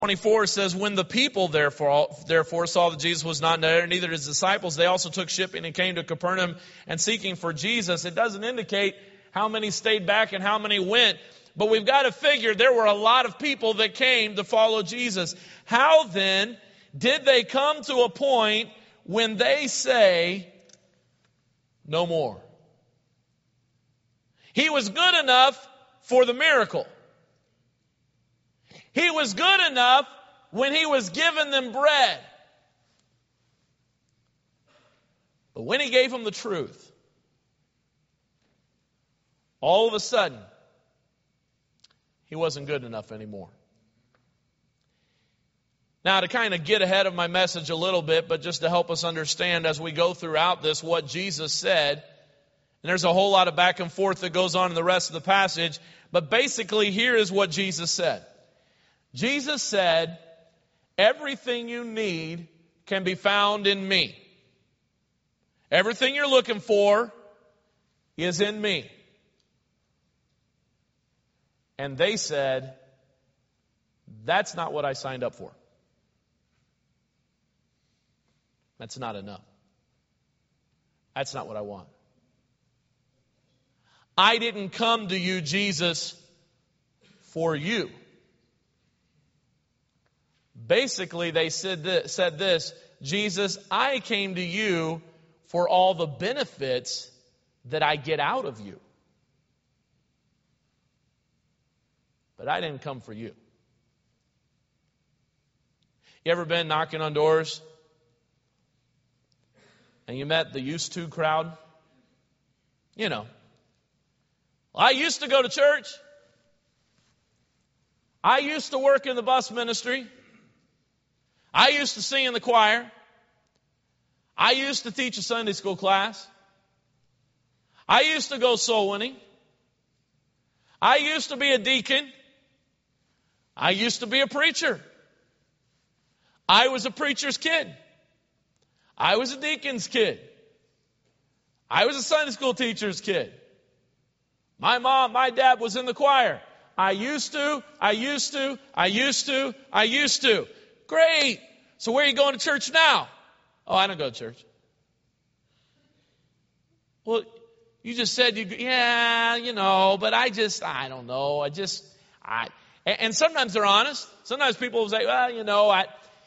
24 says, when the people therefore saw that Jesus was not there, neither his disciples, they also took shipping and came to Capernaum and seeking for Jesus. It doesn't indicate how many stayed back and how many went, but we've got to figure there were a lot of people that came to follow Jesus. How then did they come to a point when they say, no more? He was good enough for the miracle. He was good enough when he was giving them bread. But when he gave them the truth, all of a sudden, he wasn't good enough anymore. Now, to kind of get ahead of my message a little bit, but just to help us understand as we go throughout this what Jesus said, and there's a whole lot of back and forth that goes on in the rest of the passage, but basically here is what Jesus said. Jesus said, everything you need can be found in me. Everything you're looking for is in me. And they said, that's not what I signed up for. That's not enough. That's not what I want. I didn't come to you, Jesus, for you. Basically, they said this, Jesus, I came to you for all the benefits that I get out of you. But I didn't come for you. You ever been knocking on doors and you met the used to crowd? You know. Well, I used to go to church. I used to work in the bus ministry. I used to sing in the choir. I used to teach a Sunday school class. I used to go soul winning. I used to be a deacon. I used to be a preacher. I was a preacher's kid. I was a deacon's kid. I was a Sunday school teacher's kid. My mom, my dad was in the choir. I used to. Great. So where are you going to church now? Oh, I don't go to church. Well, you just said but I don't know. And sometimes they're honest. Sometimes people will say, well, I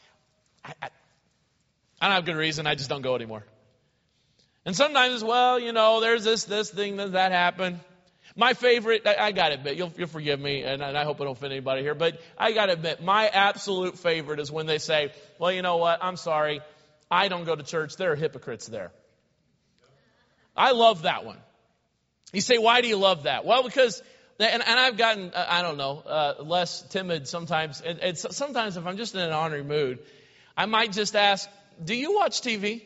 don't have good reason. I just don't go anymore. And sometimes, there's this thing that happened. My favorite, I got to admit, you'll forgive me, and I hope I don't offend anybody here, but I got to admit, my absolute favorite is when they say, well, you know what, I'm sorry, I don't go to church, there are hypocrites there. I love that one. You say, why do you love that? Well, because, and I've gotten, less timid sometimes. Sometimes if I'm just in an ornery mood, I might just ask, do you watch TV?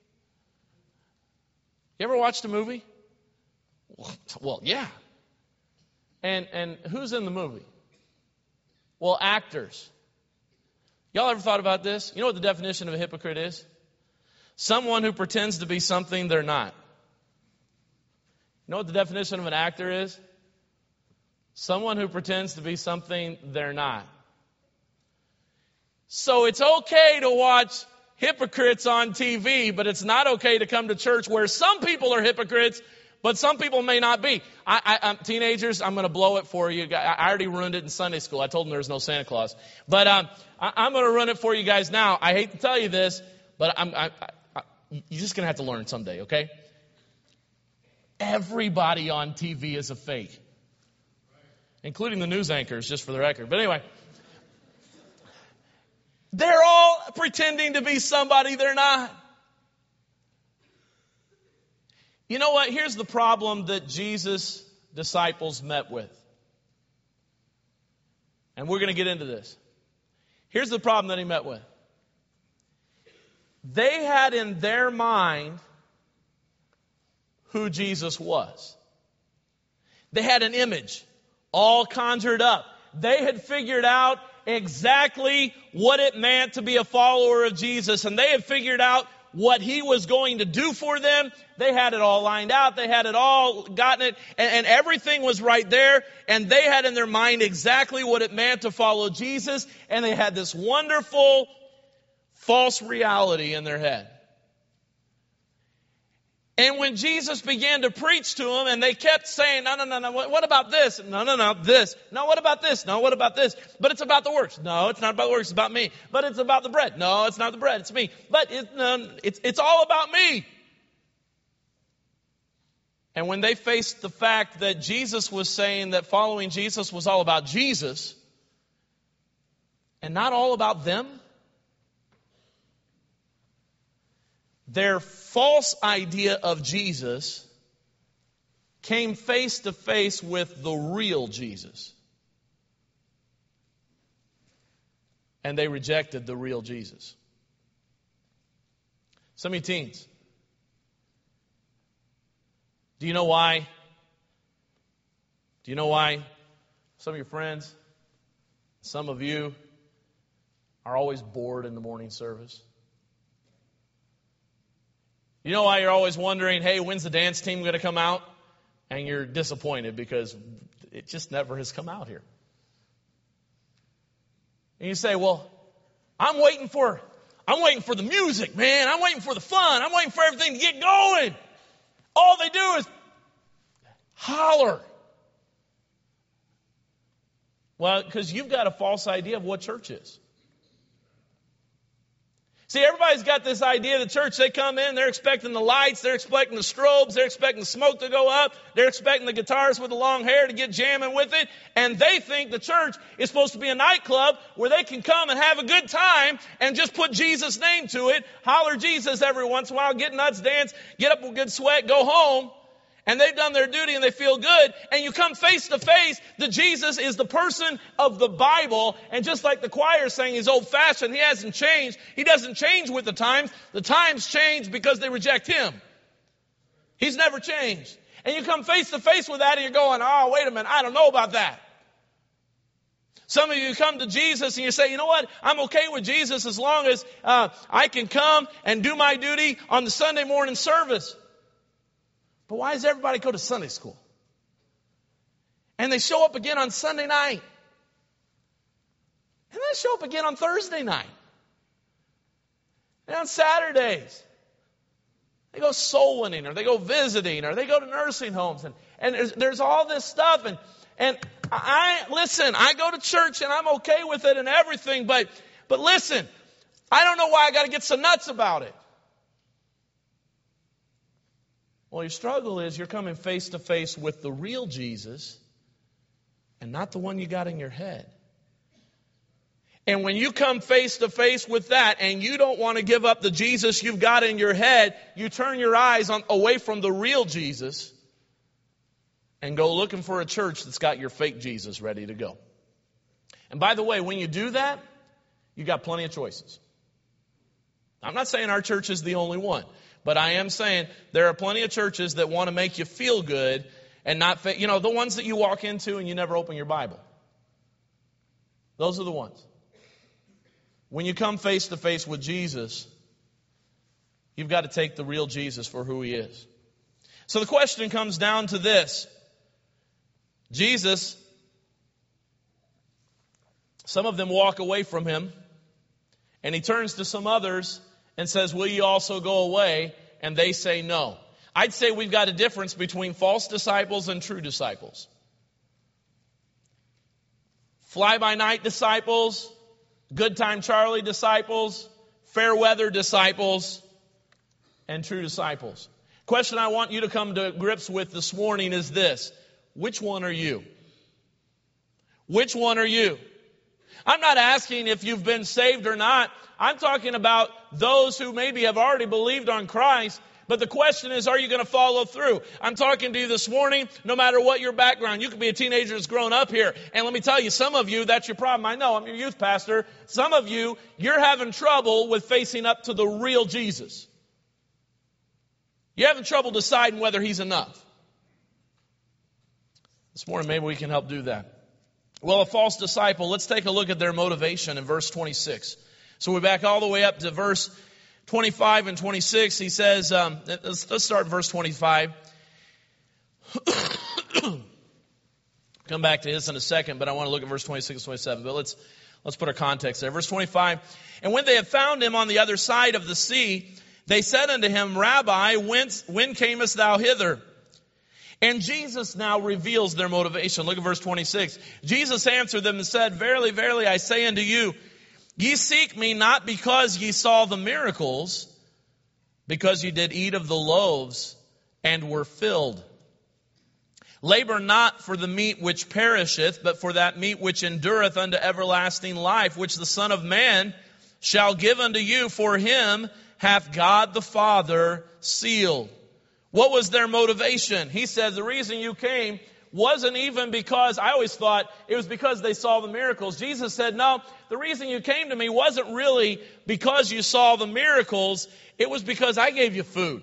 You ever watched a movie? Well, yeah. And who's in the movie? Well, actors. Y'all ever thought about this? You know what the definition of a hypocrite is? Someone who pretends to be something they're not. You know what the definition of an actor is? Someone who pretends to be something they're not. So it's okay to watch hypocrites on TV, but it's not okay to come to church where some people are hypocrites, but some people may not be. Teenagers, I'm going to blow it for you. I already ruined it in Sunday school. I told them there was no Santa Claus. But I'm going to run it for you guys now. I hate to tell you this, but you're just going to have to learn someday, okay? Everybody on TV is a fake, including the news anchors, just for the record. But anyway, they're all pretending to be somebody they're not. You know what? Here's the problem that Jesus' disciples met with. And we're going to get into this. Here's the problem that he met with. They had in their mind who Jesus was. They had an image all conjured up. They had figured out exactly what it meant to be a follower of Jesus. And they had figured out what he was going to do for them. They had it all lined out. They had it all gotten it. And everything was right there. And they had in their mind exactly what it meant to follow Jesus. And they had this wonderful false reality in their head. And when Jesus began to preach to them, and they kept saying, no, what about this? No, this. No, what about this? No, what about this? But it's about the works. No, it's not about the works, it's about me. But it's about the bread. No, it's not the bread, it's me. But it's all about me. And when they faced the fact that Jesus was saying that following Jesus was all about Jesus, and not all about them, their false idea of Jesus came face to face with the real Jesus. And they rejected the real Jesus. Some of you teens, do you know why? Do you know why some of your friends, some of you are always bored in the morning service? You know why you're always wondering, hey, when's the dance team going to come out? And you're disappointed because it just never has come out here. And you say, well, I'm waiting for the music, man. I'm waiting for the fun. I'm waiting for everything to get going. All they do is holler. Well, because you've got a false idea of what church is. See, everybody's got this idea of the church. They come in, they're expecting the lights, they're expecting the strobes, they're expecting the smoke to go up, they're expecting the guitarists with the long hair to get jamming with it, and they think the church is supposed to be a nightclub where they can come and have a good time and just put Jesus' name to it, holler Jesus every once in a while, get nuts, dance, get up with good sweat, go home. And they've done their duty and they feel good. And you come face to face that Jesus is the person of the Bible. And just like the choir is saying, he's old fashioned. He hasn't changed. He doesn't change with the times. The times change because they reject him. He's never changed. And you come face to face with that and you're going, oh, wait a minute. I don't know about that. Some of you come to Jesus and you say, you know what? I'm okay with Jesus as long as I can come and do my duty on the Sunday morning service. But why does everybody go to Sunday school? And they show up again on Sunday night. And they show up again on Thursday night. And on Saturdays. They go soul winning, or they go visiting, or they go to nursing homes. And there's all this stuff. And I go to church and I'm okay with it and everything. But listen, I don't know why I got to get so nuts about it. Well, your struggle is you're coming face to face with the real Jesus and not the one you got in your head. And when you come face to face with that and you don't want to give up the Jesus you've got in your head, you turn your eyes away from the real Jesus and go looking for a church that's got your fake Jesus ready to go. And by the way, when you do that, you got plenty of choices. I'm not saying our church is the only one. But I am saying there are plenty of churches that want to make you feel good and not, the ones that you walk into and you never open your Bible. Those are the ones. When you come face to face with Jesus, you've got to take the real Jesus for who he is. So the question comes down to this. Jesus, some of them walk away from him, and he turns to some others and says, will you also go away? And they say no. I'd say we've got a difference between false disciples and true disciples. Fly-by-night disciples, good time Charlie disciples, fair weather disciples, and true disciples. Question I want you to come to grips with this morning is this. Which one are you? Which one are you? I'm not asking if you've been saved or not. I'm talking about those who maybe have already believed on Christ. But the question is, are you going to follow through? I'm talking to you this morning, no matter what your background. You could be a teenager that's grown up here. And let me tell you, some of you, that's your problem. I know, I'm your youth pastor. Some of you, you're having trouble with facing up to the real Jesus. You're having trouble deciding whether he's enough. This morning, maybe we can help do that. Well, a false disciple, let's take a look at their motivation in verse 26. So we're back all the way up to verse 25 and 26, he says, let's start verse 25. Come back to this in a second, but I want to look at verse 26 and 27. But let's put our context there. Verse 25, and when they had found him on the other side of the sea, they said unto him, Rabbi, when camest thou hither? And Jesus now reveals their motivation. Look at verse 26. Jesus answered them and said, Verily, verily, I say unto you, ye seek me not because ye saw the miracles, because ye did eat of the loaves and were filled. Labor not for the meat which perisheth, but for that meat which endureth unto everlasting life, which the Son of Man shall give unto you. For him hath God the Father sealed. What was their motivation? He said, the reason you came wasn't even because, I always thought it was because they saw the miracles. Jesus said, no, the reason you came to me wasn't really because you saw the miracles. It was because I gave you food.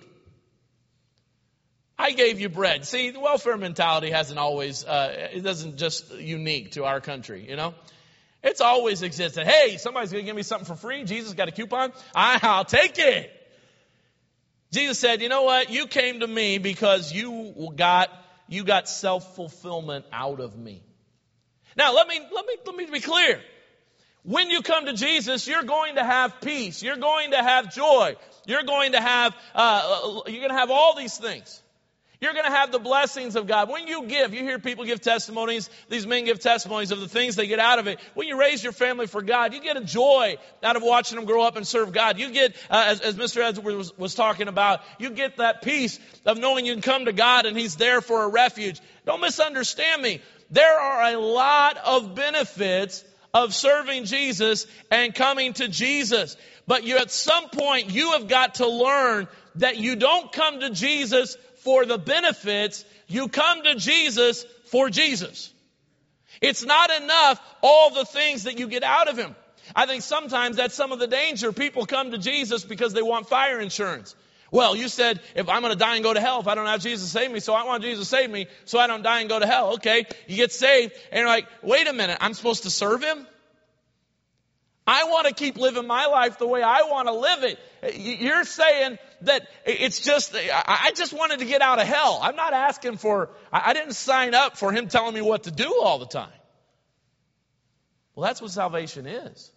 I gave you bread. See, the welfare mentality hasn't always, it doesn't just unique to our country, you know. It's always existed. Hey, somebody's going to give me something for free. Jesus got a coupon. I'll take it. Jesus said, you know what? You came to me because you got self-fulfillment out of me. Now, let me be clear. When you come to Jesus, you're going to have peace. You're going to have joy. You're going to have all these things. You're going to have the blessings of God. When you give, you hear people give testimonies. These men give testimonies of the things they get out of it. When you raise your family for God, you get a joy out of watching them grow up and serve God. You get, as Mr. Edwards was talking about, you get that peace of knowing you can come to God and He's there for a refuge. Don't misunderstand me. There are a lot of benefits of serving Jesus and coming to Jesus. But at some point, you have got to learn that you don't come to Jesus for the benefits. You come to Jesus for Jesus. It's not enough all the things that you get out of Him. I think sometimes that's some of the danger. People come to Jesus because they want fire insurance. Well, you said, if I'm going to die and go to hell, if I don't have Jesus save me, so I want Jesus to save me so I don't die and go to hell. Okay, you get saved and you're like, wait a minute, I'm supposed to serve Him? I want to keep living my life the way I want to live it. You're saying that it's just, I just wanted to get out of hell. I'm not asking I didn't sign up for Him telling me what to do all the time. Well, that's what salvation is.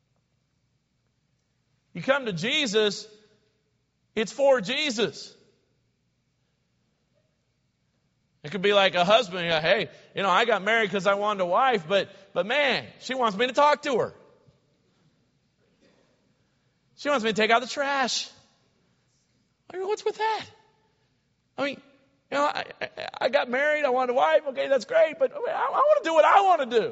You come to Jesus, it's for Jesus. It could be like a husband, hey, I got married because I wanted a wife, but man, she wants me to talk to her. She wants me to take out the trash. I mean, what's with that? I mean, I got married. I wanted a wife. Okay, that's great. But I want to do what I want to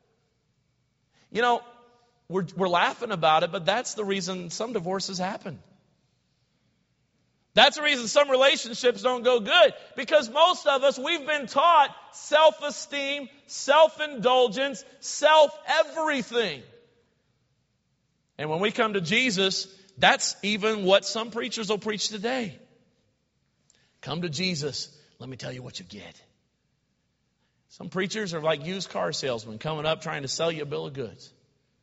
do. We're laughing about it, but that's the reason some divorces happen. That's the reason some relationships don't go good. Because most of us, we've been taught self-esteem, self-indulgence, self-everything. And when we come to Jesus, that's even what some preachers will preach today. Come to Jesus. Let me tell you what you get. Some preachers are like used car salesmen coming up trying to sell you a bill of goods.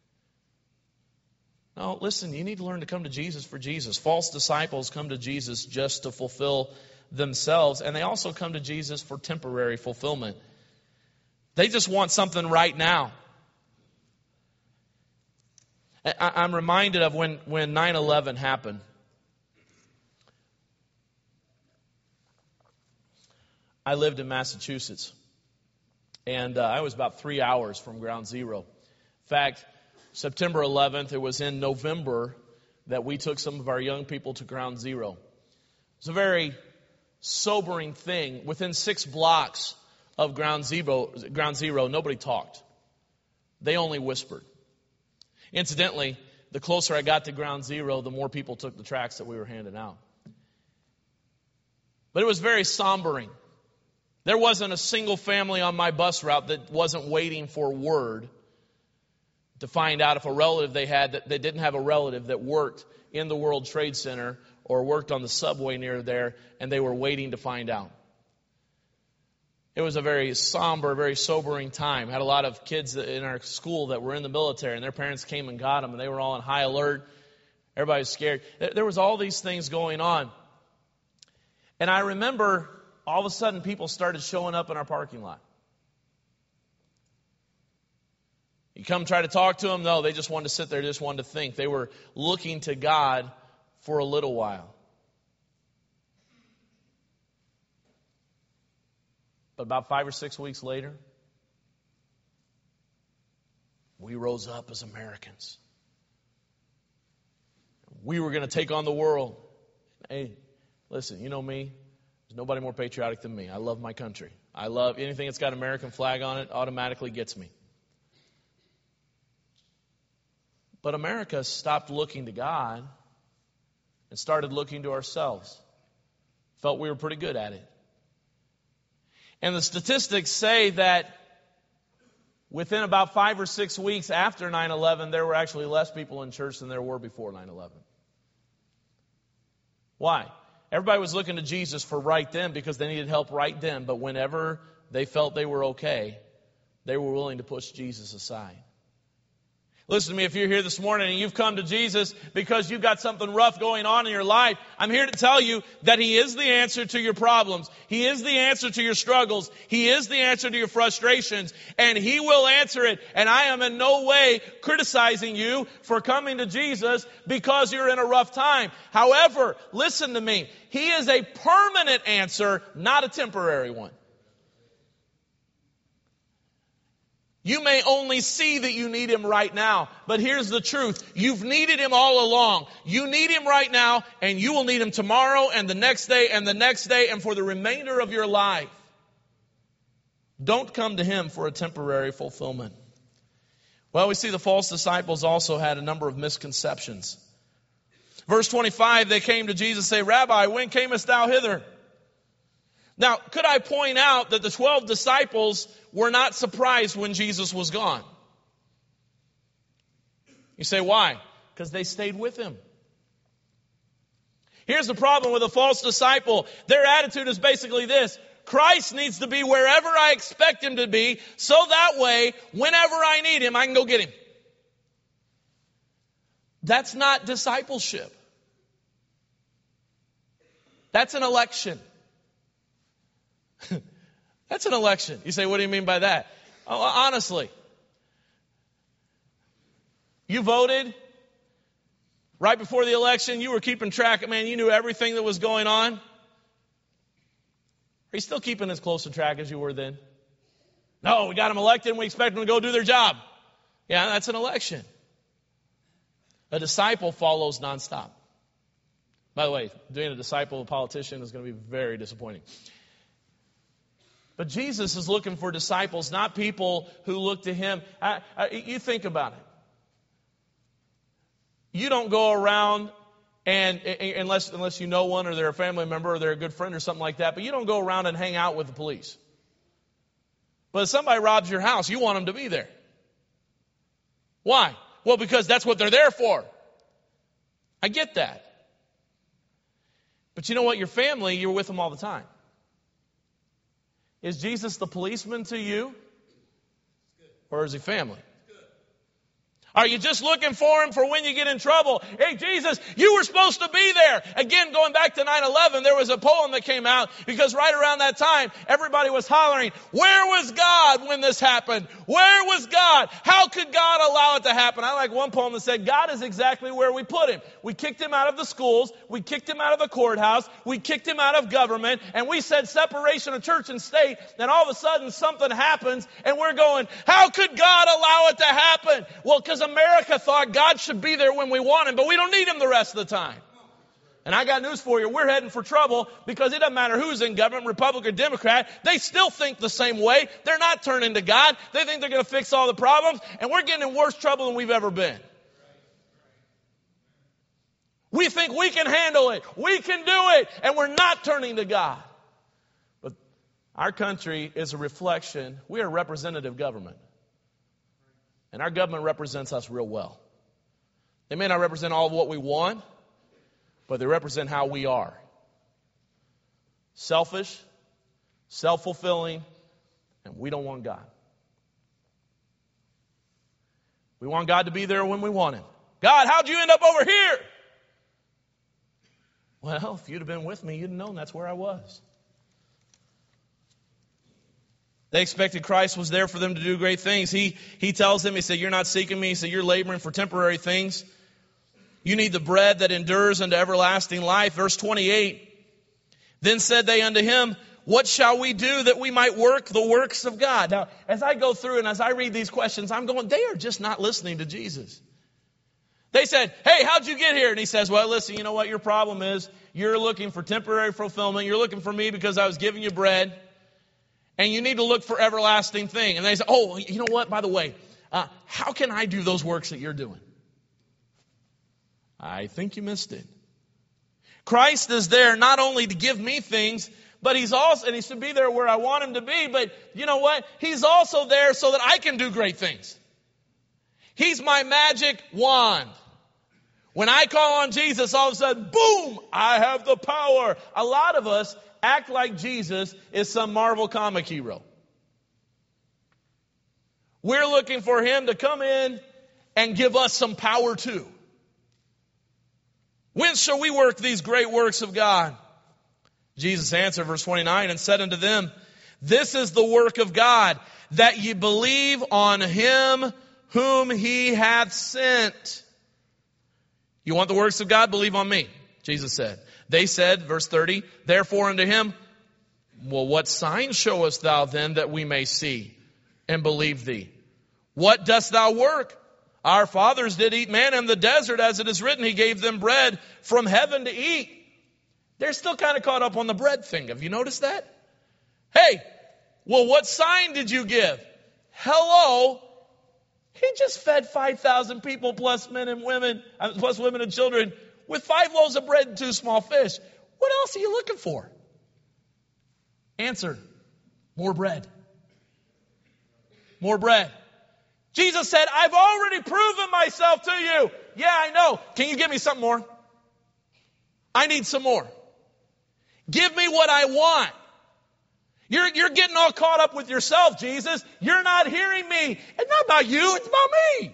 No, listen, you need to learn to come to Jesus for Jesus. False disciples come to Jesus just to fulfill themselves, and they also come to Jesus for temporary fulfillment. They just want something right now. I'm reminded of when 9/11 happened. I lived in Massachusetts, and I was about 3 hours from Ground Zero. In fact, September 11th, it was in November that we took some of our young people to Ground Zero. It's a very sobering thing. Within 6 blocks of Ground Zero, nobody talked. They only whispered. Incidentally, the closer I got to Ground Zero, the more people took the tracts that we were handing out. But it was very sombering. There wasn't a single family on my bus route that wasn't waiting for word to find out if a relative they had, that they didn't have a relative that worked in the World Trade Center or worked on the subway near there, and they were waiting to find out. It was a very somber, very sobering time. I had a lot of kids in our school that were in the military, and their parents came and got them, and they were all on high alert. Everybody was scared. There was all these things going on. And I remember all of a sudden people started showing up in our parking lot. You come try to talk to them, no, they just wanted to sit there, just wanted to think. They were looking to God for a little while. But about 5 or 6 weeks later, we rose up as Americans. We were going to take on the world. Hey, listen, you know me. There's nobody more patriotic than me. I love my country. I love anything that's got an American flag on it, automatically gets me. But America stopped looking to God and started looking to ourselves. Felt we were pretty good at it. And the statistics say that within about 5 or 6 weeks after 9/11, there were actually less people in church than there were before 9/11. Why? Everybody was looking to Jesus for right then because they needed help right then. But whenever they felt they were okay, they were willing to push Jesus aside. Listen to me, if you're here this morning and you've come to Jesus because you've got something rough going on in your life, I'm here to tell you that He is the answer to your problems. He is the answer to your struggles. He is the answer to your frustrations. And He will answer it. And I am in no way criticizing you for coming to Jesus because you're in a rough time. However, listen to me. He is a permanent answer, not a temporary one. You may only see that you need Him right now, but here's the truth. You've needed Him all along. You need Him right now, and you will need Him tomorrow and the next day and the next day and for the remainder of your life. Don't come to Him for a temporary fulfillment. Well, we see the false disciples also had a number of misconceptions. Verse 25, they came to Jesus and say, Rabbi, when camest thou hither? Now, could I point out that the 12 disciples were not surprised when Jesus was gone? You say, why? Because they stayed with Him. Here's the problem with a false disciple. Their attitude is basically this. Christ needs to be wherever I expect Him to be, so that way, whenever I need Him, I can go get Him. That's not discipleship. That's an election. That's an election. You say, what do you mean by that? Oh, honestly, you voted right before the election. You were keeping track. Man, you knew everything that was going on. Are you still keeping as close a track as you were then? No, we got them elected and we expect them to go do their job. Yeah, that's an election. A disciple follows nonstop. By the way, being a disciple of a politician is going to be very disappointing. But Jesus is looking for disciples, not people who look to Him. You think about it. You don't go around and unless you know one or they're a family member or they're a good friend or something like that, but you don't go around and hang out with the police. But if somebody robs your house, you want them to be there. Why? Well, because that's what they're there for. I get that. But you know what? Your family, you're with them all the time. Is Jesus the policeman to you? Or is He family? Are you just looking for Him for when you get in trouble? Hey, Jesus, you were supposed to be there. Again, going back to 9/11, there was a poem that came out because right around that time, everybody was hollering, where was God when this happened? Where was God? How could God allow it to happen? I like one poem that said, God is exactly where we put Him. We kicked Him out of the schools. We kicked Him out of the courthouse. We kicked Him out of government. And we said separation of church and state. Then all of a sudden something happens and we're going, how could God allow it to happen? Well, because America thought God should be there when we want Him, but we don't need Him the rest of the time. And I got news for you. We're heading for trouble because it doesn't matter who's in government, Republican or Democrat. They still think the same way. They're not turning to God. They think they're going to fix all the problems. And we're getting in worse trouble than we've ever been. We think we can handle it. We can do it. And we're not turning to God. But our country is a reflection. We are a representative government. And our government represents us real well. They may not represent all of what we want, but they represent how we are. Selfish, self-fulfilling, and we don't want God. We want God to be there when we want Him. God, how'd you end up over here? Well, if you'd have been with me, you'd have known that's where I was. They expected Christ was there for them to do great things. He tells them, he said, you're not seeking me. He said, you're laboring for temporary things. You need the bread that endures unto everlasting life. Verse 28, then said they unto him, what shall we do that we might work the works of God? Now, as I go through and as I read these questions, I'm going, they are just not listening to Jesus. They said, hey, how'd you get here? And he says, well, listen, you know what your problem is? You're looking for temporary fulfillment. You're looking for me because I was giving you bread. And you need to look for everlasting thing. And they say, oh, you know what? By the way, how can I do those works that you're doing? I think you missed it. Christ is there not only to give me things, but he's also, and he should be there where I want him to be, but you know what? He's also there so that I can do great things. He's my magic wand. When I call on Jesus, all of a sudden, boom, I have the power. A lot of us act like Jesus is some Marvel comic hero. We're looking for him to come in and give us some power too. When shall we work these great works of God? Jesus answered, verse 29, and said unto them, this is the work of God, that ye believe on him whom he hath sent. You want the works of God? Believe on me, Jesus said. They said, verse 30, therefore unto him, well, what sign showest thou then that we may see and believe thee? What dost thou work? Our fathers did eat manna in the desert, as it is written, he gave them bread from heaven to eat. They're still kind of caught up on the bread thing. Have you noticed that? Hey, well, what sign did you give? Hello. He just fed 5,000 people plus men and women, plus women and children with 5 loaves of bread and 2 small fish. What else are you looking for? Answer, more bread. More bread. Jesus said, I've already proven myself to you. Yeah, I know. Can you give me something more? I need some more. Give me what I want. You're getting all caught up with yourself, Jesus. You're not hearing me. It's not about you, it's about me.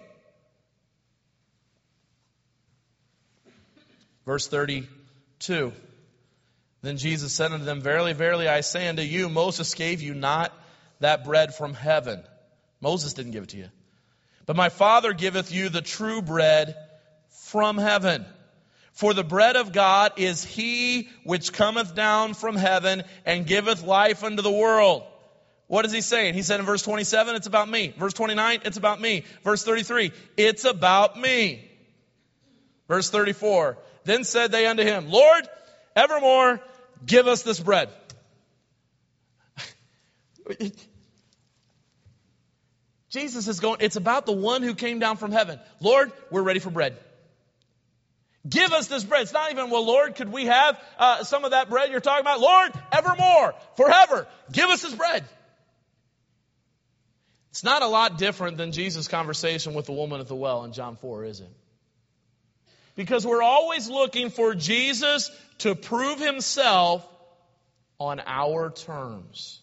Verse 32. Then Jesus said unto them, verily, verily, I say unto you, Moses gave you not that bread from heaven. Moses didn't give it to you. But my Father giveth you the true bread from heaven. For the bread of God is he which cometh down from heaven and giveth life unto the world. What is he saying? He said in verse 27, it's about me. Verse 29, it's about me. Verse 33, it's about me. Verse 34, then said they unto him, Lord, evermore give us this bread. Jesus is going, it's about the one who came down from heaven. Lord, we're ready for bread. Give us this bread. It's not even, well, Lord, could we have some of that bread you're talking about? Lord, evermore, forever, give us this bread. It's not a lot different than Jesus' conversation with the woman at the well in John 4, is it? Because we're always looking for Jesus to prove himself on our terms.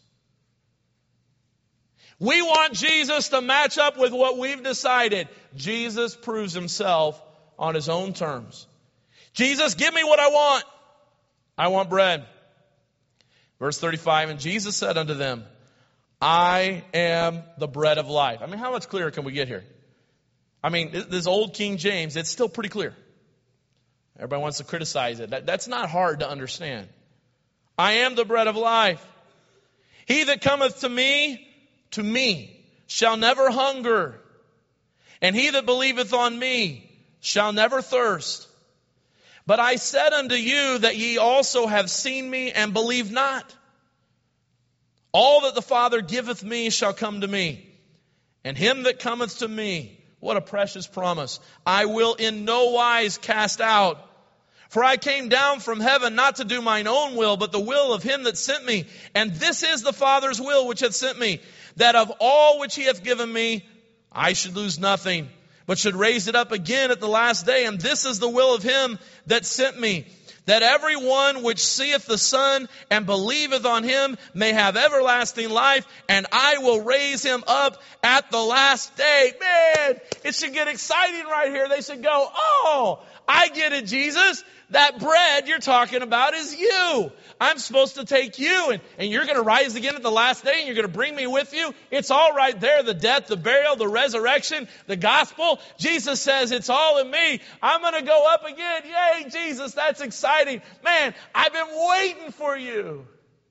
We want Jesus to match up with what we've decided. Jesus proves himself on his own terms. Jesus, give me what I want. I want bread. Verse 35, and Jesus said unto them, I am the bread of life. I mean, how much clearer can we get here? I mean, this old King James, it's still pretty clear. Everybody wants to criticize it. That's not hard to understand. I am the bread of life. He that cometh to me shall never hunger. And he that believeth on me shall never thirst. But I said unto you that ye also have seen me and believe not. All that the Father giveth me shall come to me. And him that cometh to me, what a precious promise, I will in no wise cast out. For I came down from heaven not to do mine own will, but the will of him that sent me. And this is the Father's will which hath sent me, that of all which he hath given me, I should lose nothing, but should raise it up again at the last day. And this is the will of him that sent me, that everyone which seeth the Son and believeth on him may have everlasting life, and I will raise him up at the last day. Man, it should get exciting right here. They should go, oh, I get it, Jesus. That bread you're talking about is you. I'm supposed to take you, and you're going to rise again at the last day, and you're going to bring me with you. It's all right there, the death, the burial, the resurrection, the gospel. Jesus says, it's all in me. I'm going to go up again. Yay, Jesus, that's exciting. Man, I've been waiting for you.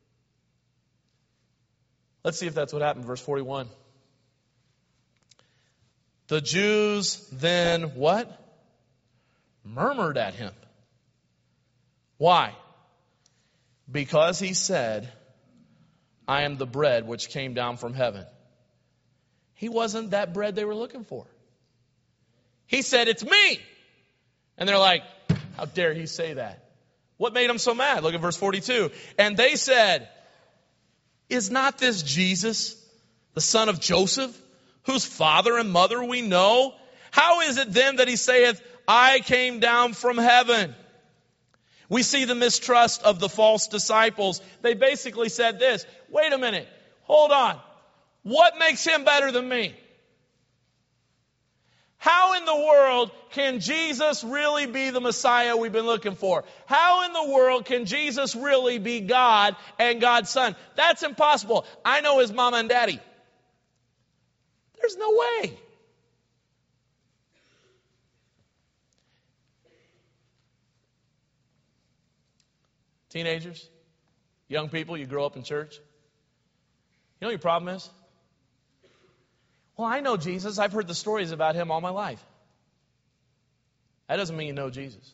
Let's see if that's what happened. Verse 41. The Jews then what? Murmured at him. Why? Because he said, I am the bread which came down from heaven. He wasn't that bread they were looking for. He said, it's me. And they're like, how dare he say that? What made him so mad? Look at verse 42. And they said, is not this Jesus, the son of Joseph, whose father and mother we know? How is it then that he saith, I came down from heaven? We see the mistrust of the false disciples. They basically said this, wait a minute, hold on. What makes him better than me? How in the world can Jesus really be the Messiah we've been looking for? How in the world can Jesus really be God and God's Son? That's impossible. I know his mama and daddy. There's no way. Teenagers, young people, you grow up in church. You know what your problem is? Well, I know Jesus. I've heard the stories about him all my life. That doesn't mean you know Jesus.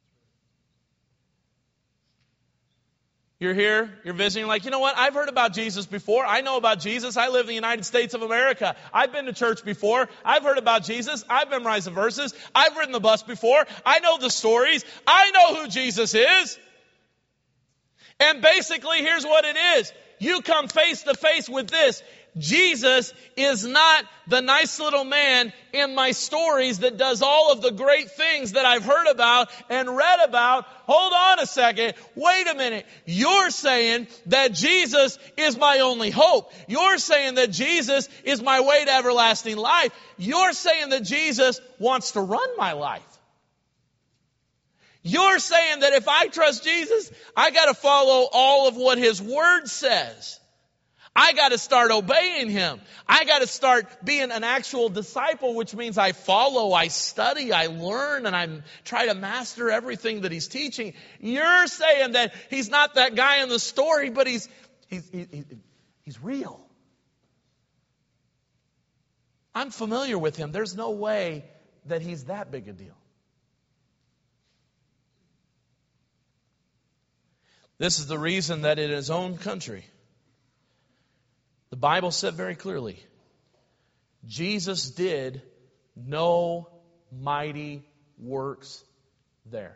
You're here, you're visiting, you're like, you know what? I've heard about Jesus before. I know about Jesus. I live in the United States of America. I've been to church before. I've heard about Jesus. I've memorized the verses. I've ridden the bus before. I know the stories. I know who Jesus is. And basically, here's what it is. You come face to face with this. Jesus is not the nice little man in my stories that does all of the great things that I've heard about and read about. Hold on a second. Wait a minute. You're saying that Jesus is my only hope. You're saying that Jesus is my way to everlasting life. You're saying that Jesus wants to run my life. You're saying that if I trust Jesus, I got to follow all of what his word says. I got to start obeying him. I got to start being an actual disciple, which means I follow, I study, I learn, and I try to master everything that he's teaching. You're saying that he's not that guy in the story, but he's real. I'm familiar with him. There's no way that he's that big a deal. This is the reason that in his own country, the Bible said very clearly, Jesus did no mighty works there.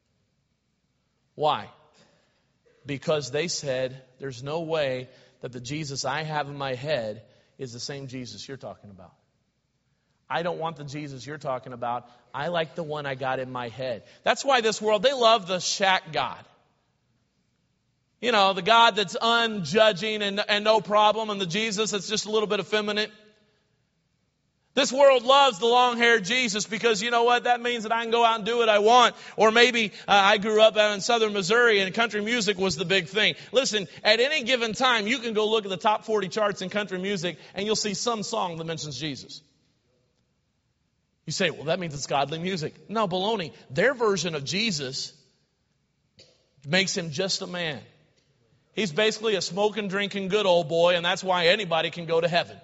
Why? Because they said, there's no way that the Jesus I have in my head is the same Jesus you're talking about. I don't want the Jesus you're talking about. I like the one I got in my head. That's why this world, they love the shack God. You know, the God that's unjudging and no problem, and the Jesus that's just a little bit effeminate. This world loves the long-haired Jesus because, you know what, that means that I can go out and do what I want. Or maybe I grew up out in southern Missouri and country music was the big thing. Listen, at any given time, you can go look at the top 40 charts in country music and you'll see some song that mentions Jesus. You say, well, that means it's godly music. No, baloney. Their version of Jesus makes him just a man. He's basically a smoking, drinking, good old boy, and that's why anybody can go to heaven.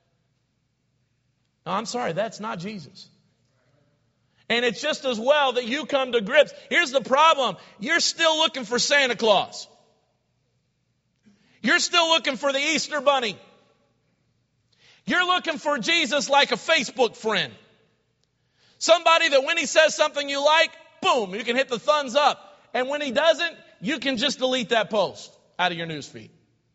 No, I'm sorry, that's not Jesus. And it's just as well that you come to grips. Here's the problem. You're still looking for Santa Claus. You're still looking for the Easter Bunny. You're looking for Jesus like a Facebook friend. Somebody that when he says something you like, boom, you can hit the thumbs up. And when he doesn't, you can just delete that post out of your news feed.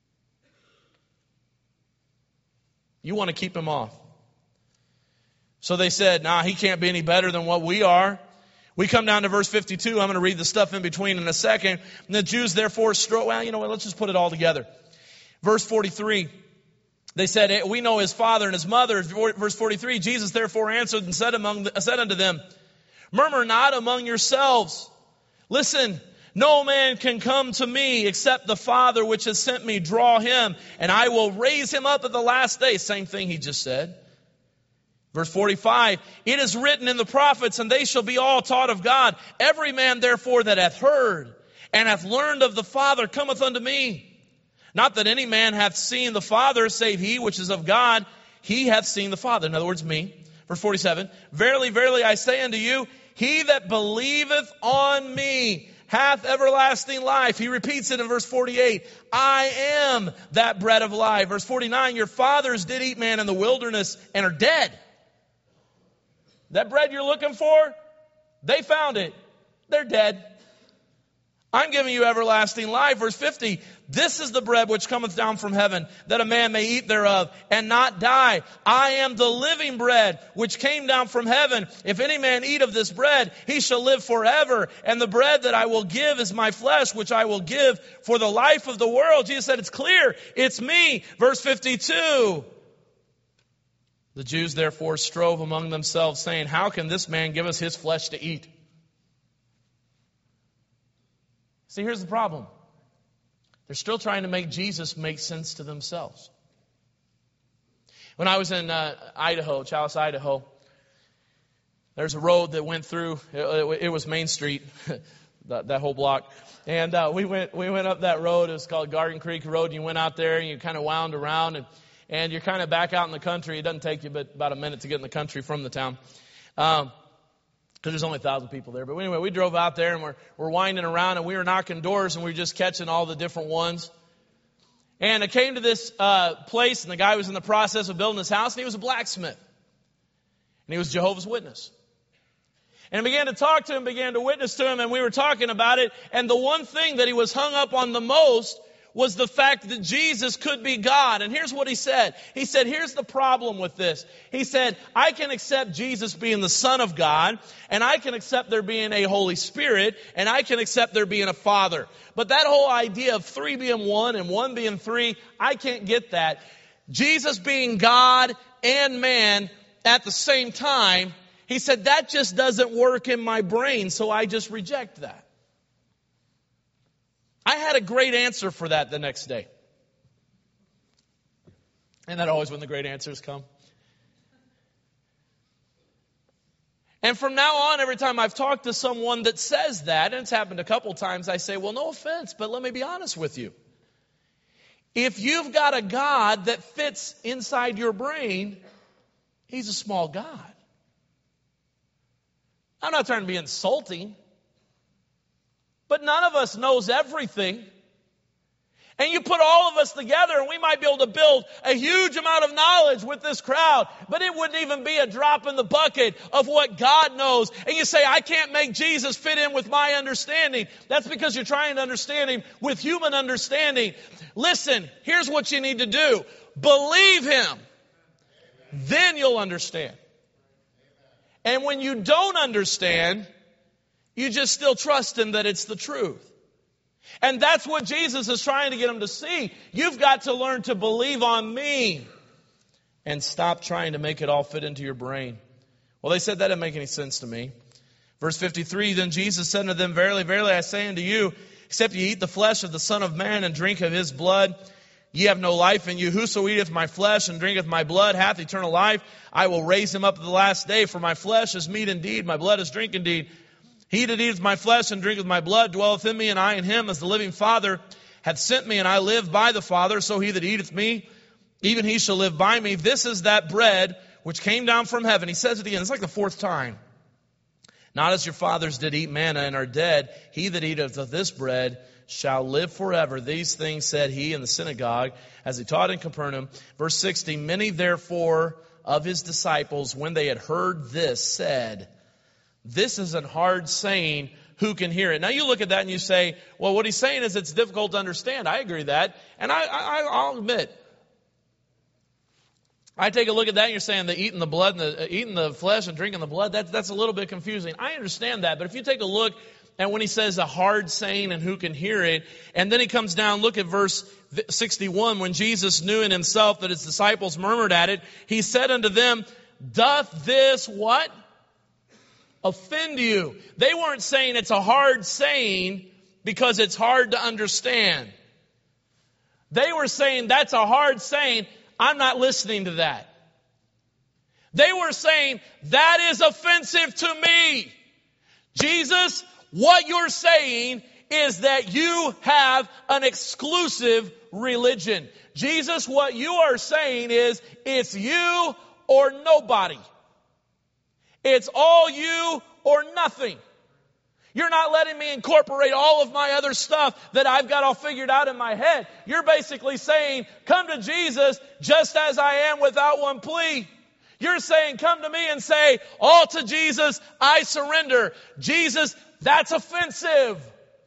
You want to keep him off. So they said, nah, he can't be any better than what we are. We come down to verse 52. I'm going to read the stuff in between in a second. And the Jews therefore well, you know what, let's just put it all together. Verse 43. They said, we know his father and his mother. Verse 43, Jesus therefore answered and said unto them, murmur not among yourselves. Listen, no man can come to me except the Father which has sent me draw him, and I will raise him up at the last day. Same thing he just said. Verse 45, it is written in the prophets, and they shall be all taught of God. Every man therefore that hath heard and hath learned of the Father cometh unto me. Not that any man hath seen the Father, save he which is of God. He hath seen the Father. In other words, me. Verse 47, verily, verily, I say unto you, he that believeth on me hath everlasting life. He repeats it in verse 48. I am that bread of life. Verse 49, your fathers did eat manna in the wilderness and are dead. That bread you're looking for, they found it. They're dead. I'm giving you everlasting life. Verse 50, this is the bread which cometh down from heaven, that a man may eat thereof and not die. I am the living bread which came down from heaven. If any man eat of this bread, he shall live forever. And the bread that I will give is my flesh, which I will give for the life of the world. Jesus said, it's clear. It's me. Verse 52. The Jews therefore strove among themselves, saying, how can this man give us his flesh to eat? See, here's the problem. They're still trying to make Jesus make sense to themselves. When I was in Idaho, Challis, Idaho, there's a road that went through. It was Main Street, that whole block. And we went up that road. It was called Garden Creek Road. You went out there and you kind of wound around, and you're kind of back out in the country. It doesn't take you but about a minute to get in the country from the town. Because there's only 1,000 people there. But anyway, we drove out there and we're winding around and we were knocking doors and we were just catching all the different ones. And I came to this place and the guy was in the process of building his house and he was a blacksmith. And he was Jehovah's Witness. And I began to talk to him, began to witness to him, and we were talking about it. And the one thing that he was hung up on the most was the fact that Jesus could be God. And here's what he said. He said, here's the problem with this. He said, I can accept Jesus being the Son of God, and I can accept there being a Holy Spirit, and I can accept there being a Father. But that whole idea of three being one and one being three, I can't get that. Jesus being God and man at the same time, he said, that just doesn't work in my brain, so I just reject that. I had a great answer for that the next day. Isn't that always when the great answers come? And from now on, every time I've talked to someone that says that, and it's happened a couple times, I say, well, no offense, but let me be honest with you. If you've got a God that fits inside your brain, he's a small God. I'm not trying to be insulting. But none of us knows everything. And you put all of us together and we might be able to build a huge amount of knowledge with this crowd. But it wouldn't even be a drop in the bucket of what God knows. And you say, I can't make Jesus fit in with my understanding. That's because you're trying to understand him with human understanding. Listen, here's what you need to do. Believe him. Then you'll understand. And when you don't understand, you just still trust him that it's the truth. And that's what Jesus is trying to get them to see. You've got to learn to believe on me and stop trying to make it all fit into your brain. Well, they said that didn't make any sense to me. Verse 53, then Jesus said unto them, verily, verily, I say unto you, except ye eat the flesh of the Son of Man and drink of his blood, ye have no life in you. Whoso eateth my flesh and drinketh my blood hath eternal life. I will raise him up at the last day. For my flesh is meat indeed, my blood is drink indeed. He that eateth my flesh and drinketh my blood dwelleth in me, and I in him, as the living Father hath sent me, and I live by the Father. So he that eateth me, even he shall live by me. This is that bread which came down from heaven. He says it again. It's like the fourth time. Not as your fathers did eat manna and are dead. He that eateth of this bread shall live forever. These things said he in the synagogue, as he taught in Capernaum. Verse 60, many therefore of his disciples, when they had heard this, said, this is a hard saying, who can hear it? Now you look at that and you say, well, what he's saying is it's difficult to understand. I agree with that. And I'll admit, I take a look at that and you're saying that eating the blood and eating the flesh and drinking the blood, that's a little bit confusing. I understand that, but if you take a look at when he says a hard saying and who can hear it, and then he comes down, look at verse 61, when Jesus knew in himself that his disciples murmured at it, he said unto them, doth this what? Offend you. They weren't saying it's a hard saying because it's hard to understand. They were saying that's a hard saying. I'm not listening to that. They were saying that is offensive to me. Jesus, what you're saying is that you have an exclusive religion. Jesus, what you are saying is it's you or nobody. It's all you or nothing. You're not letting me incorporate all of my other stuff that I've got all figured out in my head. You're basically saying, come to Jesus just as I am without one plea. You're saying, come to me and say, all to Jesus, I surrender. Jesus, that's offensive.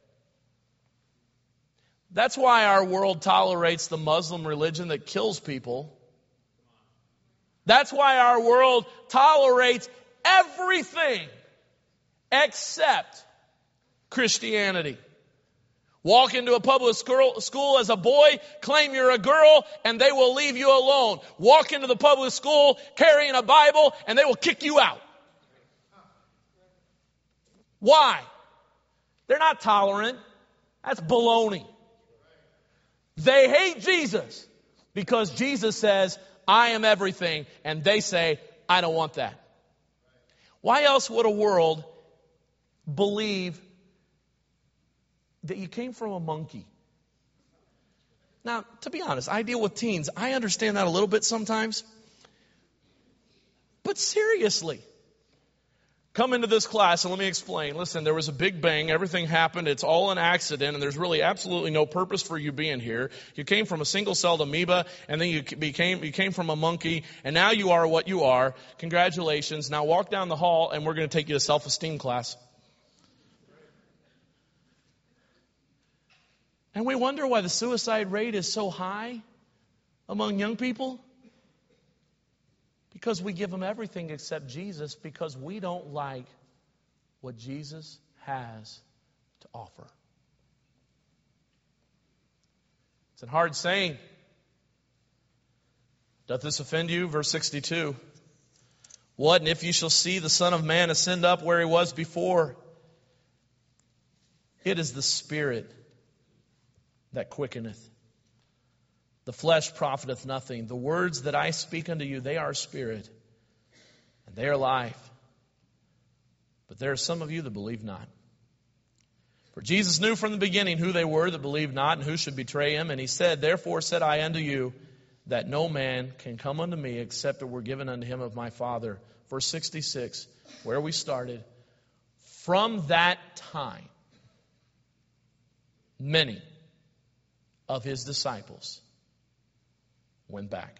That's why our world tolerates the Muslim religion that kills people. That's why our world tolerates everything except Christianity. Walk into a public school as a boy, claim you're a girl, and they will leave you alone. Walk into the public school carrying a Bible, and they will kick you out. Why? They're not tolerant. That's baloney. They hate Jesus because Jesus says, I am everything, and they say, I don't want that. Why else would a world believe that you came from a monkey? Now, to be honest, I deal with teens. I understand that a little bit sometimes. But seriously, come into this class and let me explain. Listen, there was a big bang. Everything happened. It's all an accident, and there's really absolutely no purpose for you being here. You came from a single-celled amoeba, and then you came from a monkey, and now you are what you are. Congratulations. Now walk down the hall, and we're going to take you to self-esteem class. And we wonder why the suicide rate is so high among young people. Because we give them everything except Jesus, because we don't like what Jesus has to offer. It's a hard saying. Doth this offend you? Verse 62. What, and if you shall see the Son of Man ascend up where he was before? It is the Spirit that quickeneth. The flesh profiteth nothing. The words that I speak unto you, they are spirit, and they are life. But there are some of you that believe not. For Jesus knew from the beginning who they were that believed not, and who should betray him. And he said, therefore said I unto you, that no man can come unto me, except it were given unto him of my Father. Verse 66, where we started. From that time, many of his disciples went back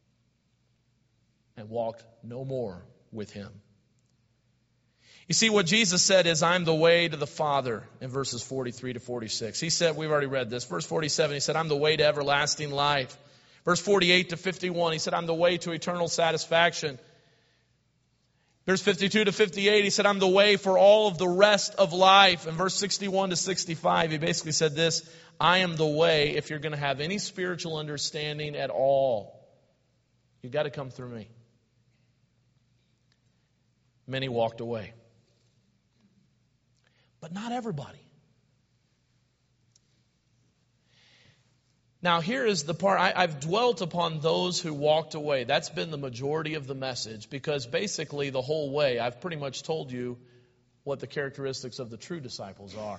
and walked no more with him. You see, what Jesus said is, I'm the way to the Father, in verses 43 to 46. He said, we've already read this. Verse 47, he said, I'm the way to everlasting life. Verse 48 to 51, he said, I'm the way to eternal satisfaction. Verse 52 to 58, he said, I'm the way for all of the rest of life. And verse 61 to 65, he basically said this, I am the way if you're going to have any spiritual understanding at all. You've got to come through me. Many walked away. But not everybody. Now here is the part, I've dwelt upon those who walked away. That's been the majority of the message, because basically the whole way I've pretty much told you what the characteristics of the true disciples are.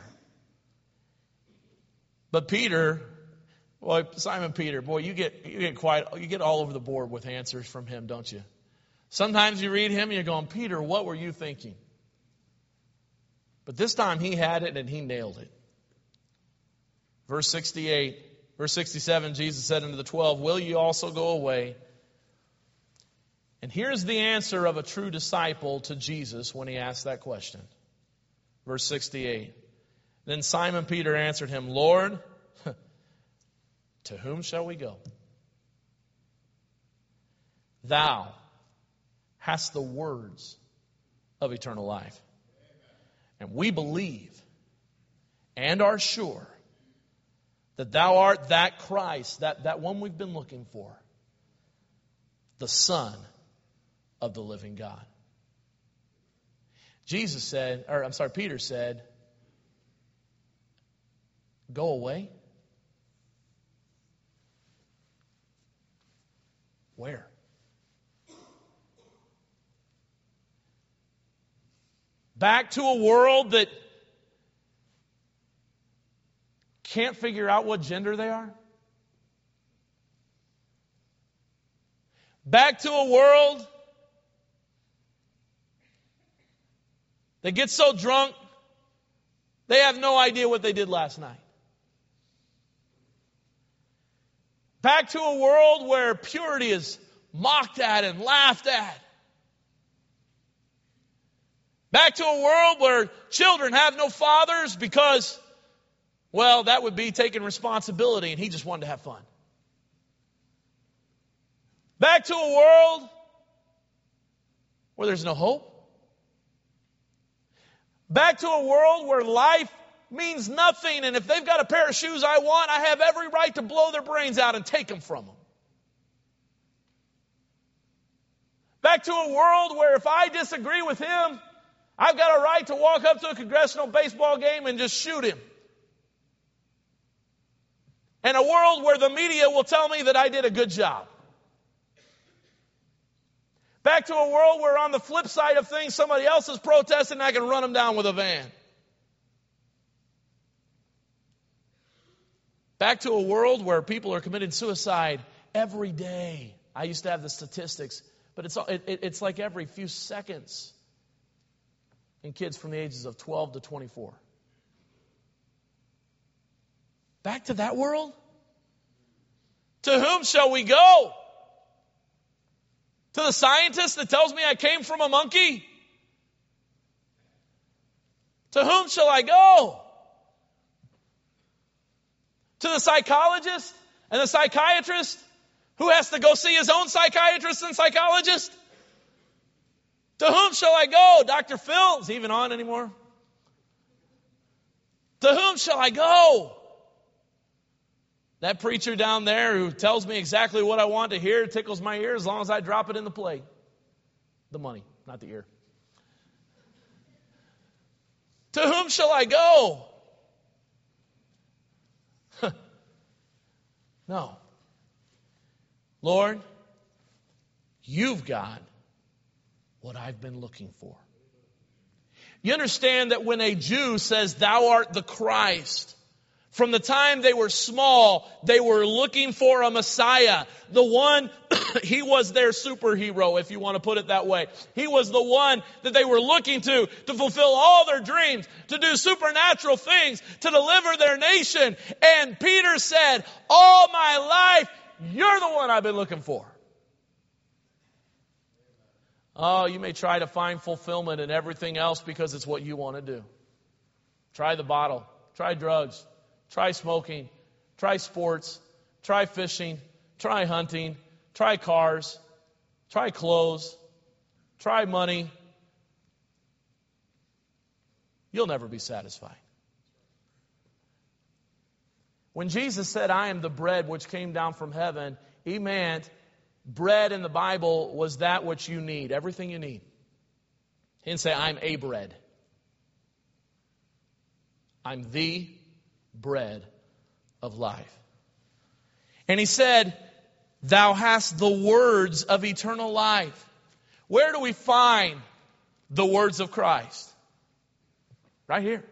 But Peter, boy, Simon Peter, boy, you get all over the board with answers from him, don't you? Sometimes you read him and you're going, Peter, what were you thinking? But this time he had it and he nailed it. Verse 67, Jesus said unto the 12, will you also go away? And here's the answer of a true disciple to Jesus when he asked that question. Verse 68. Then Simon Peter answered him, Lord, to whom shall we go? Thou hast the words of eternal life. And we believe and are sure that thou art that Christ, that one we've been looking for, the Son of the living God. Peter said, go away. Where? Back to a world that can't figure out what gender they are? Back to a world that gets so drunk they have no idea what they did last night? Back to a world where purity is mocked at and laughed at? Back to a world where children have no fathers because, well, that would be taking responsibility and he just wanted to have fun. Back to a world where there's no hope. Back to a world where life means nothing, and if they've got a pair of shoes I want, I have every right to blow their brains out and take them from them. Back to a world where if I disagree with him, I've got a right to walk up to a congressional baseball game and just shoot him. And a world where the media will tell me that I did a good job. Back to a world where on the flip side of things, somebody else is protesting and I can run them down with a van. Back to a world where people are committing suicide every day. I used to have the statistics, but it's like every few seconds in kids from the ages of 12 to 24. Back to that world? To whom shall we go? To the scientist that tells me I came from a monkey? To whom shall I go? To the psychologist and the psychiatrist who has to go see his own psychiatrist and psychologist? To whom shall I go? Dr. Phil, is he even on anymore? To whom shall I go? That preacher down there who tells me exactly what I want to hear, tickles my ear as long as I drop it in the plate. The money, not the ear. To whom shall I go? No. Lord, you've got what I've been looking for. You understand that when a Jew says, thou art the Christ, from the time they were small, they were looking for a Messiah. The one, he was their superhero, if you want to put it that way. He was the one that they were looking to fulfill all their dreams, to do supernatural things, to deliver their nation. And Peter said, all my life, you're the one I've been looking for. Oh, you may try to find fulfillment in everything else because it's what you want to do. Try the bottle. Try drugs. Try smoking. Try sports. Try fishing. Try hunting. Try cars. Try clothes. Try money. You'll never be satisfied. When Jesus said, I am the bread which came down from heaven, he meant bread in the Bible was that which you need, everything you need. He didn't say, I'm a bread. I'm the bread of life. And he said, thou hast the words of eternal life. Where do we find the words of Christ? Right here.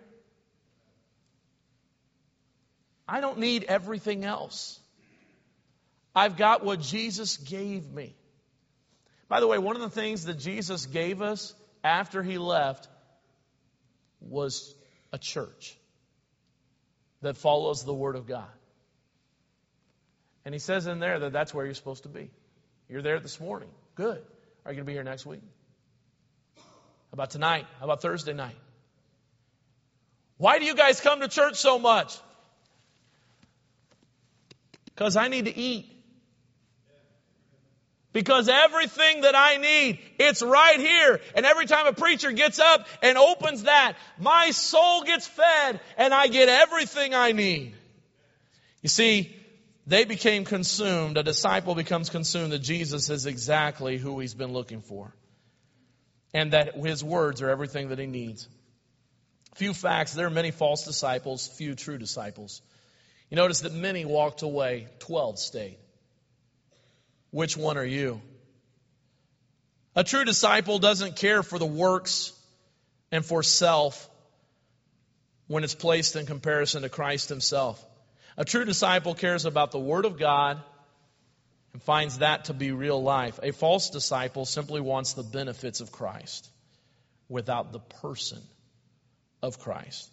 I don't need everything else. I've got what Jesus gave me. By the way, one of the things that Jesus gave us after he left was a church that follows the Word of God. And he says in there that that's where you're supposed to be. You're there this morning. Good. Are you going to be here next week? How about tonight? How about Thursday night? Why do you guys come to church so much? Because I need to eat. Because everything that I need, it's right here. And every time a preacher gets up and opens that, my soul gets fed and I get everything I need. You see, they became consumed. A disciple becomes consumed that Jesus is exactly who he's been looking for. And that his words are everything that he needs. Few facts. There are many false disciples, few true disciples. You notice that many walked away, 12 stayed. Which one are you? A true disciple doesn't care for the works and for self when it's placed in comparison to Christ himself. A true disciple cares about the Word of God and finds that to be real life. A false disciple simply wants the benefits of Christ without the person of Christ.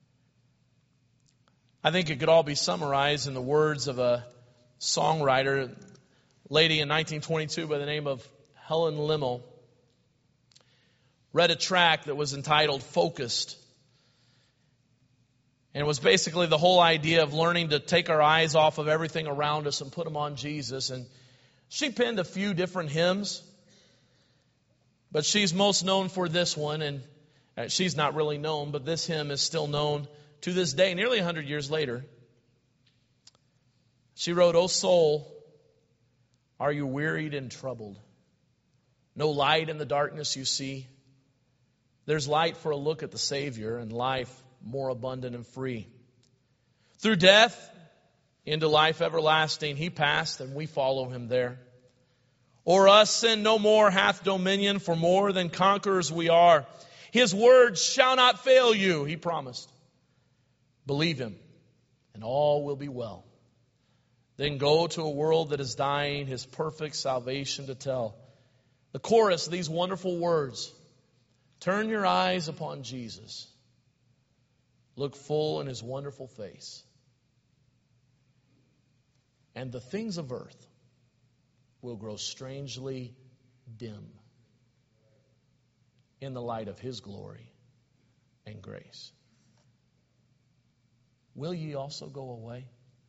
I think it could all be summarized in the words of a songwriter, lady in 1922 by the name of Helen Lemmel, read a track that was entitled Focused. And it was basically the whole idea of learning to take our eyes off of everything around us and put them on Jesus. And she penned a few different hymns, but she's most known for this one. And she's not really known, but this hymn is still known to this day, nearly 100 years later. She wrote, "O soul, are you wearied and troubled? No light in the darkness you see. There's light for a look at the Savior and life more abundant and free. Through death into life everlasting he passed, and we follow him there. O'er us sin no more hath dominion, for more than conquerors we are. His words shall not fail you," he promised. "Believe him, and all will be well. Then go to a world that is dying, his perfect salvation to tell." The chorus, these wonderful words, "Turn your eyes upon Jesus. Look full in his wonderful face. And the things of earth will grow strangely dim in the light of his glory and grace. Will ye also go away?"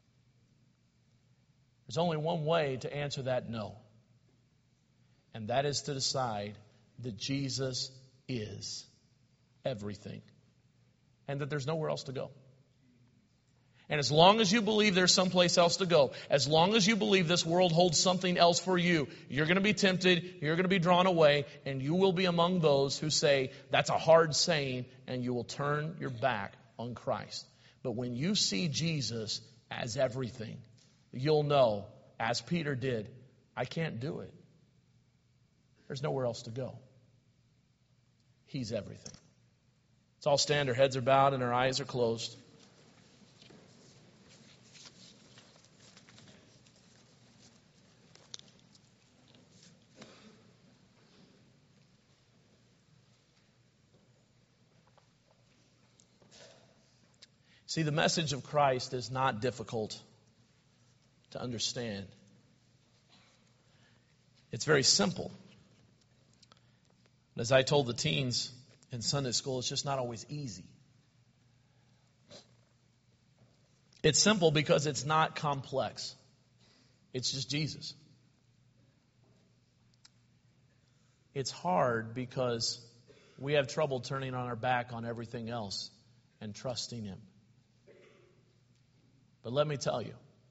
There's only one way to answer that no. And that is to decide that Jesus is everything. And that there's nowhere else to go. And as long as you believe there's someplace else to go, as long as you believe this world holds something else for you, you're going to be tempted, you're going to be drawn away, and you will be among those who say, that's a hard saying, and you will turn your back on Christ. But when you see Jesus as everything, you'll know, as Peter did, I can't do it. There's nowhere else to go. He's everything. Let's all stand, our heads are bowed and our eyes are closed. See, the message of Christ is not difficult to understand. It's very simple. As I told the teens in Sunday school, it's just not always easy. It's simple because it's not complex. It's just Jesus. It's hard because we have trouble turning on our back on everything else and trusting him. But let me tell you,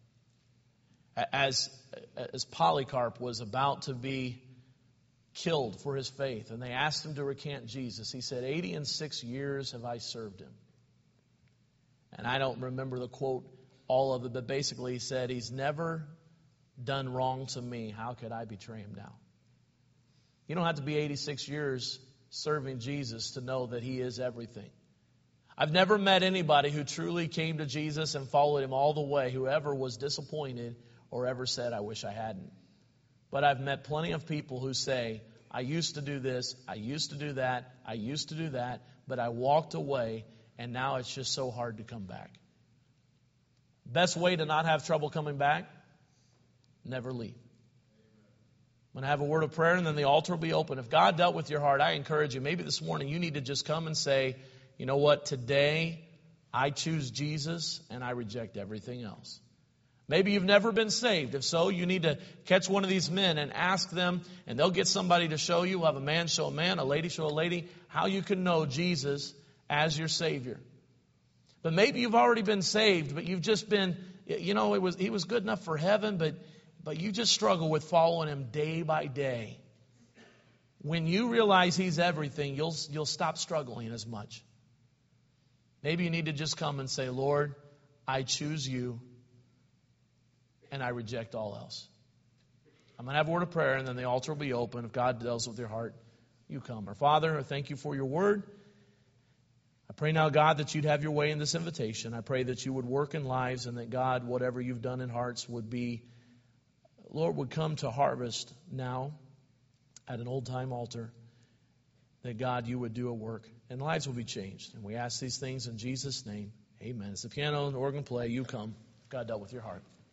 as Polycarp was about to be killed for his faith, and they asked him to recant Jesus, he said, 86 years have I served him. And I don't remember the quote, all of it, but basically he said, he's never done wrong to me. How could I betray him now? You don't have to be 86 years serving Jesus to know that he is everything. I've never met anybody who truly came to Jesus and followed him all the way, who ever was disappointed or ever said, I wish I hadn't. But I've met plenty of people who say, I used to do this, I used to do that, I used to do that, but I walked away and now it's just so hard to come back. Best way to not have trouble coming back? Never leave. I'm going to have a word of prayer and then the altar will be open. If God dealt with your heart, I encourage you, maybe this morning you need to just come and say, you know what, today I choose Jesus and I reject everything else. Maybe you've never been saved. If so, you need to catch one of these men and ask them, and they'll get somebody to show you. We'll have a man show a man, a lady show a lady, how you can know Jesus as your Savior. But maybe you've already been saved, but you've just been, he was good enough for heaven, but you just struggle with following him day by day. When you realize he's everything, you'll stop struggling as much. Maybe you need to just come and say, Lord, I choose you, and I reject all else. I'm going to have a word of prayer, and then the altar will be open. If God deals with your heart, you come. Our Father, I thank you for your word. I pray now, God, that you'd have your way in this invitation. I pray that you would work in lives, and that, God, whatever you've done in hearts would come to harvest now at an old-time altar. That, God, you would do a work, and lives will be changed. And we ask these things in Jesus' name. Amen. As the piano and organ play, you come. God dealt with your heart.